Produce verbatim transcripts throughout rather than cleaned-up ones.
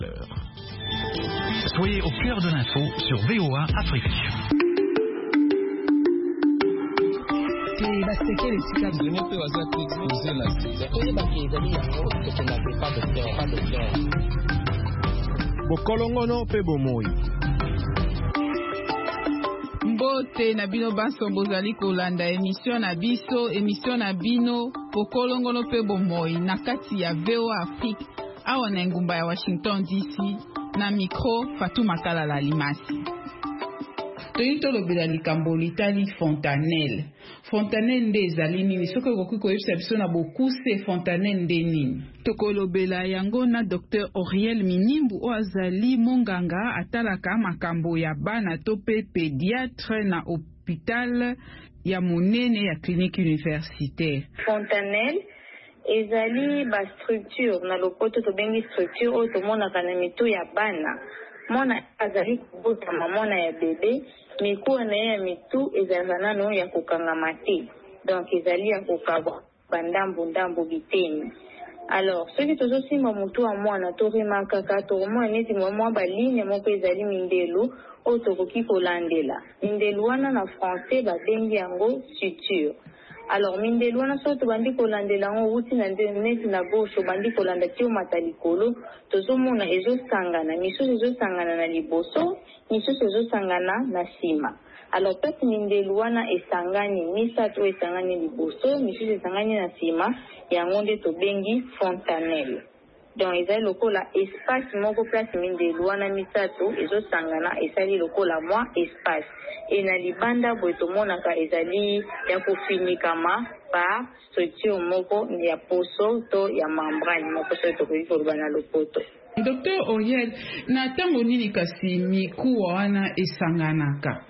Soyez au cœur de l'info sur V O A Afrique. Bokolongono pe bomoi. Mbote na bino baso bozali kolanda émission na biso émission na bino bokolongono pe bomoi na kati ya V O A Afrique awa na ngumba ya Washington D C na micro Fatou Makala la Limasi. Toyito lobela likambo litali Fontanelle. Fontanelle nde ezali nini? Soki koki koyebisa biso na bokuse Fontanelle nde nini? Tokolobela yango na Docteur Auriel Minimbu o azali monganga atalaka makambo ya bana to pe pédiatre na hôpital ya monene ya clinique universitaire. Fontanelle ezali ba structure na lopoto to bengi structure o to mona kana mitu ya bana. Mona azali kubota mamona ya bebe mikuwa na ya mitu ezalana no ya kukangama te. Donc ezali ya kukabwa bandambu ndambu biteni. Alors soki tozosimba mutu wa mwana to remaka ka to mwana neti mwa ba ligne moko ezali mindelu o to koki kolandela. Mindelu wana na français ba bengi yango suture. Alors mindelu wana so to bandi kolandela ngo uti na neti na gauche bandi kolanda ti o matalikolo tozomona ezo sangana misusu ezo sangana na liboso misusu ezo sangana na sima. Alors pesi mindelu wana esangani misato esangani liboso misusu esangani na sima yango nde to bengi Fontanelle. Donc ezali lokola espace moko place mindelu wana misato ezo sangana esali lokola mwa espace et na libanda boye tomonaka ezali ya kofinikama par structure moko ya poso to ya membrane moko so tokoki koloba na lopoto. Docteur Auriel, na tango nini kasi mikuwa wana esanganaka?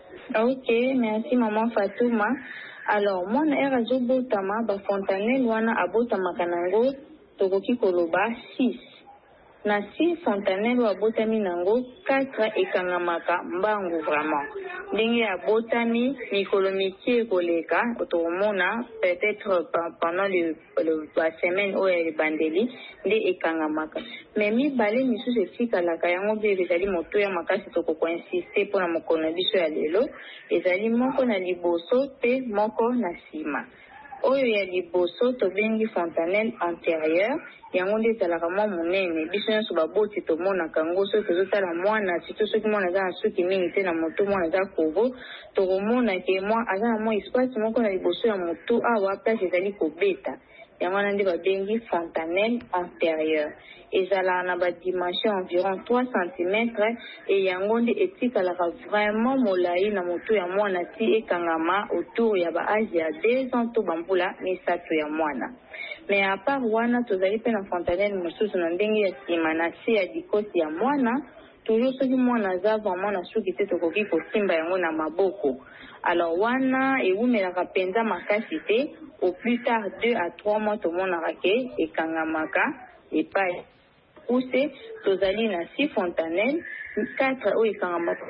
Ok, merci maman Fatouma. Alors mwana era azobotama ba Fontanelle wana abotamaka nango tokoki koloba six. Na six Fontanelle wa botami nango quatre ekangamaka mbangu vraiment. Ndenge abotami mikolo mikie koleka otomona peut-être pendant le, le la semaine ou le bandeli nde ekangamaka. Mais mi bale misusu efikalaka yango be ezali moto ya makasi toko ko insister pona mokolo biso ya lelo ezali moko na liboso pe moko na sima. Oyo ya liboso to bengi Fontanelle antérieure yango nde ezalaka mwa monene biso nyonso baboti tomona kango soki tozotala mwana surtout soki mwana aza na suki mingi te na moto mwana aza kovo tokomona ke mwa aza na mwa espace moko na liboso ya moto awa place ezali kobeta yango wana nde babengi Fontanelle antérieure. Ezalaka na badimension environ trois centimètres et yango nde etikalaka vraiment molai na moto ya mwana ti ekangama autour ya ba âge ya deux ans to bambula misato ya mwana. Mais à part wana tozali pe na Fontanelle mosusu na ndenge ya sima na se ya dikoti ya mwana toujours soki mwana aza vraiment na suki te tokoki kosimba yango na maboko. Alors wana ewumelaka penza makasi te au plus tard deux à trois mois tomonaka ke ekangamaka epai pousse tozali na six Fontanelle quatre oyo ekangamaka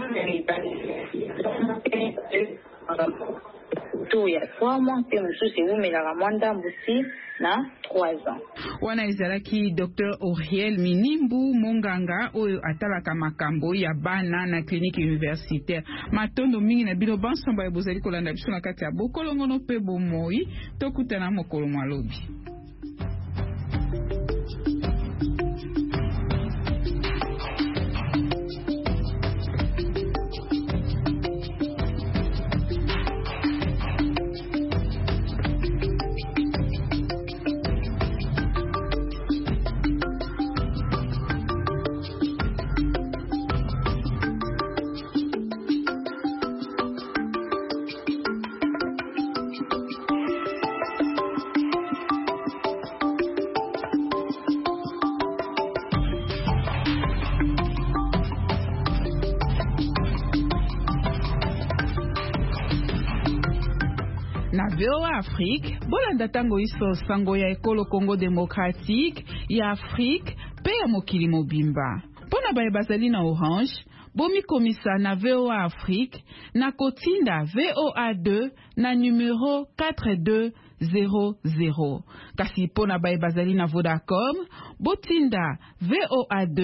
to ya trois mois pe mosusu ewumelaka mwa ndambu si na trois ans. Wana ezalaki Docteur Auriel Minimbu monganga oyo atalaka makambo ya bana na clinique universitaire. Matondo mingi na bino bansamba ya bozali kolanda biso na kati ya bokolongono pe bomoi tokutana mokolo mwalobi. Na V O A Afrique, bolanda tango iso sango ya ekolo Congo démocratique, ya Afrique, pe ya mokili mobimba. Pona baye bazali na Orange, bomi komisa na V O A Afrique, na kotinda V O A deux, na numéro quatre deux zero zero. Kasi pona bay bazali na Vodacom, botinda V O A deux